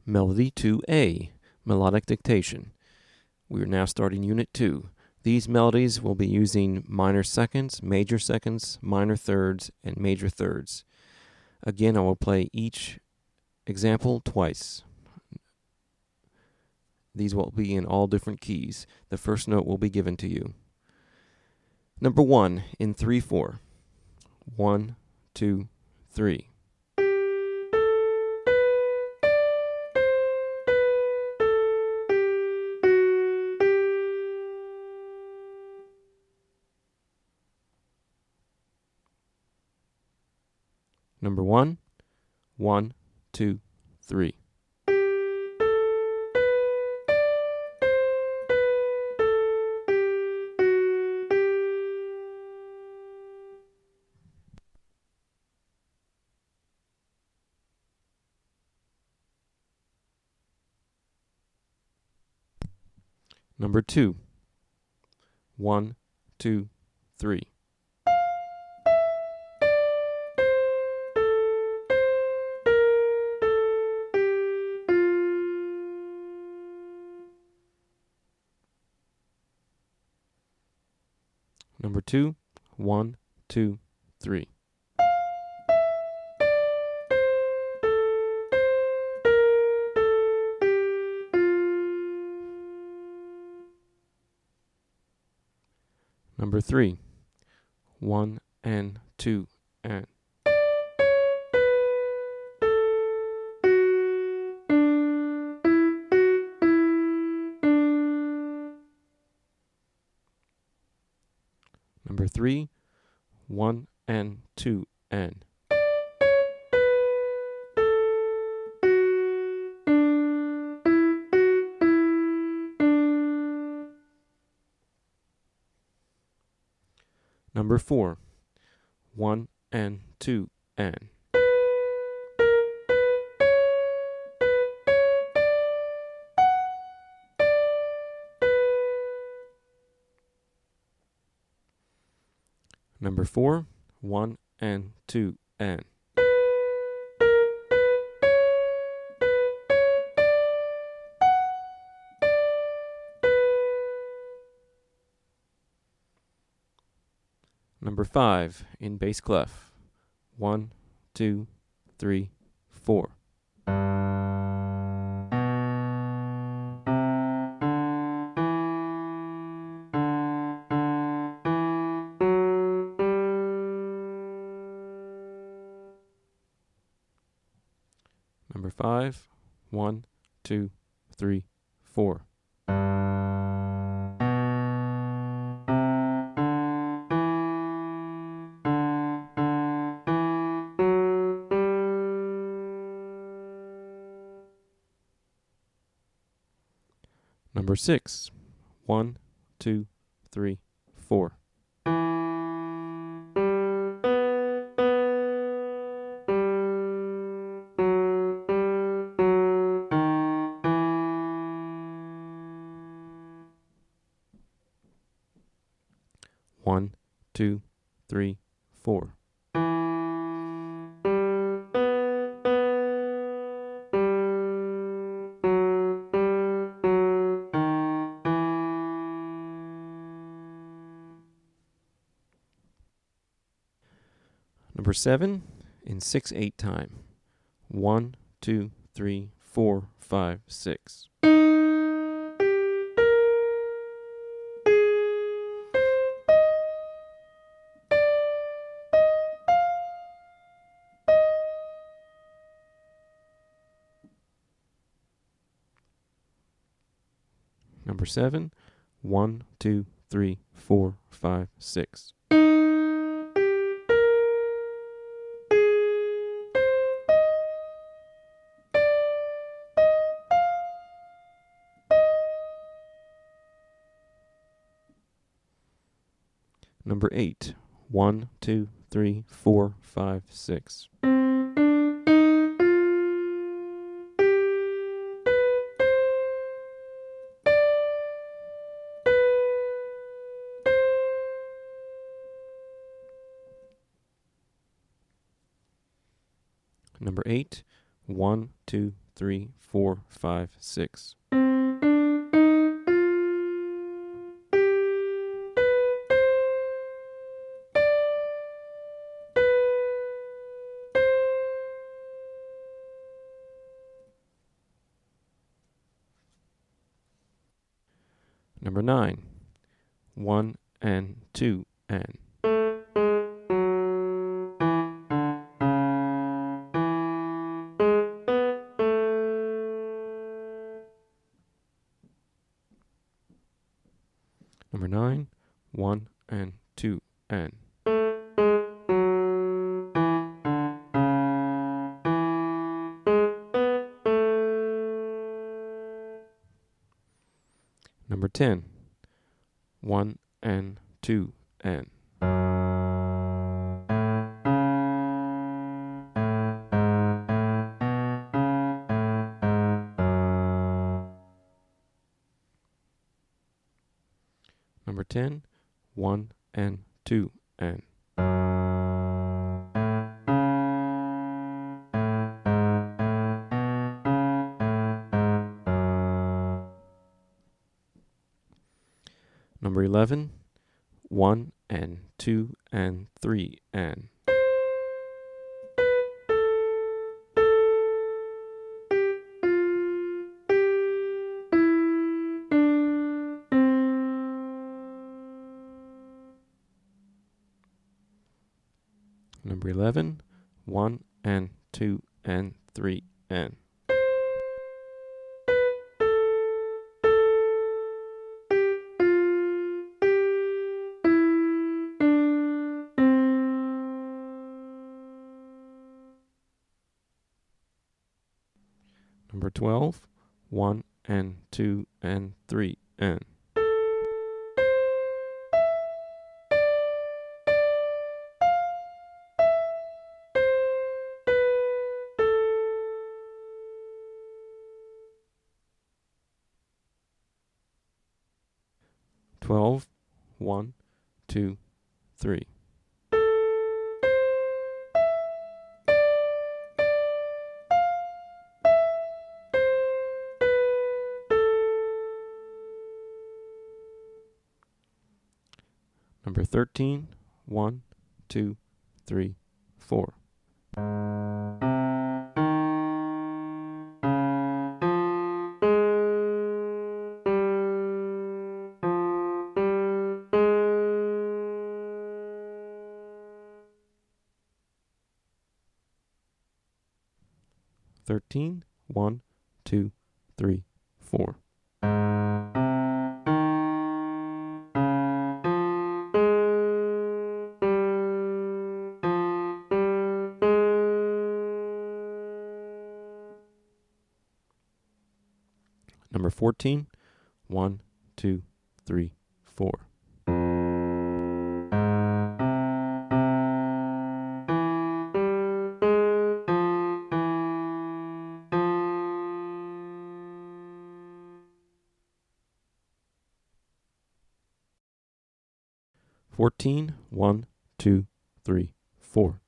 Melody 2A, Melodic Dictation. We are now starting Unit 2. These melodies will be using minor seconds, minor thirds, and major thirds. Again, I will play each example twice. These will be in all different keys. The first note will be given to you. Number 1 in 3/4. 1, 2, 3. Number 1, 1, 2, 3. Number 2, 1, 2, 3. Number 2, 1, 2, 3. Number 3, 1 and 2 and. Number 3, 1 and 2 and. Number 4, 1 and 2 and. Number 4, 1 and 2 and. Number 5 in bass clef. 1, 2, 3, 4. Number 5, 1, 2, 3, 4. Number 6, 1, 2, 3, 4. One, 2, 3, 4. Number 7 in 6/8 time. 1, 2, 3, 4, 5, 6. Number 7, 1, 2, 3, 4, 5, 6. Number 8, 1, 2, 3, 4, 5, 6. Number 8, 1, 2, 3, 4, 5, 6. Number 9, 1 and 2 and. Number 9, 1 and 2 and. Number 10, 1 and 2 and. Number 10, 1 and 2 and. Number 11, 1 and 2 and 3 and. Number 11, 1 and 2 and 3 and. Number 12, 1 and 2 and 3 and. Twelve, 1, 2, 3. Number 13, 1, 2, 3, 4. Thirteen, 1, 2, 3, 4. Number 14, 1, 2, 3, 4. Fourteen, 1, 2, 3, 4.